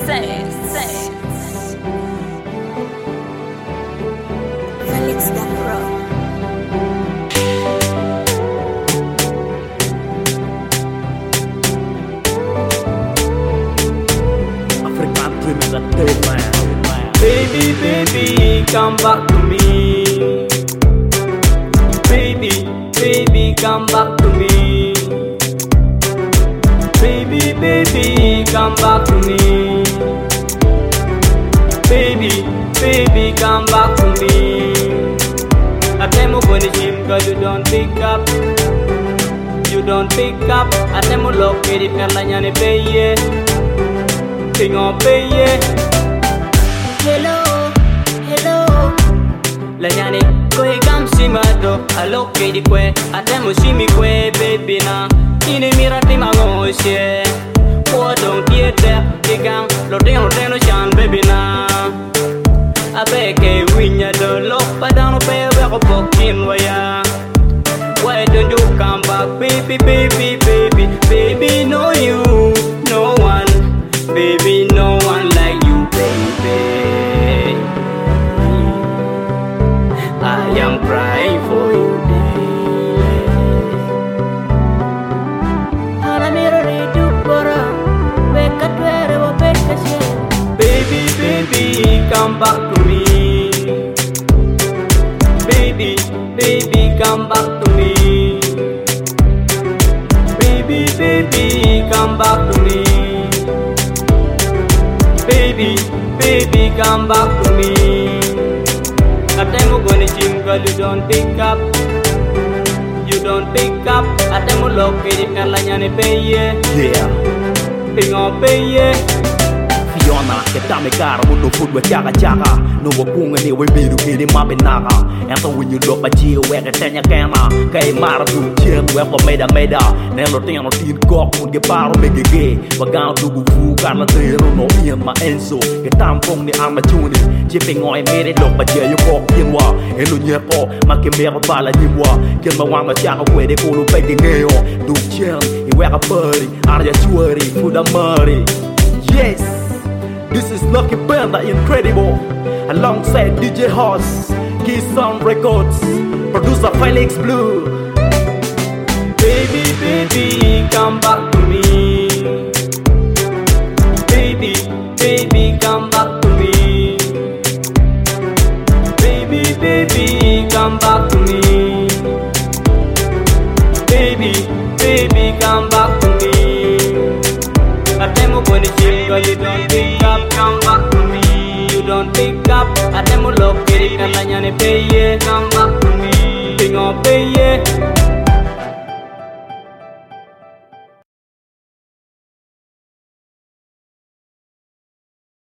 Felix the Pro. African dream is a dead man. Baby, baby, come back to me. Baby, baby, come back to me. Baby, baby, come back to me. Baby, baby, come back to me. I tell you when the gym, cause you don't pick up. You don't pick up. I tell you look at it, and I pay ye. King of pay ye. Hello, hello. La yani koi kam simado alo ke di kwe atemo simi kwe baby na ini mirati mangoshe ko don kiete digang lo deno chan baby na abe ke winya do lo padano pe ko pokin waya. Why don't you come back baby baby baby baby no you no one baby no one like you baby. I am crying for you daily. Baby, baby, come back to me. Baby, baby, come back to me. Baby, baby, come back to me. Baby, baby, come back to me. I tell you when the gym, girl, you don't pick up. You don't pick up. I tell you look at it, and like you pay ye. Yeah. Thing on pay ye. Fiona, que dame cara, mundo fútbol chaga chaga. No wakunga ni we biru kiri mapinaga. And so when you look at you, where the tenya cana, kay mara du chen, where for meda. Nelo teno tin cock, un get paro make a gay. Bagan to fu, carla trero, no me and my enso. Get tampon the amatuni, chipping on a made it look, but yeah, you walk in wa. And on your paw, makimero bala nimwa. Get my one chaga where they go to begging nail. Do chen, you wear a purdy, are you churry, food a murray. Yes. This is Lucky Band, incredible. Alongside DJ Hoss, Key Sound Records, producer Felix Blue. Baby, baby, come back to me. Baby, baby, come back to me. Baby, baby, come back to me. Baby, baby, come back to me. I tell you when it's you, girl, you don't pick up. Come back to me. You don't pick up. I tell you look at it, and I pay ye. Come back to me. Thing on pay ye.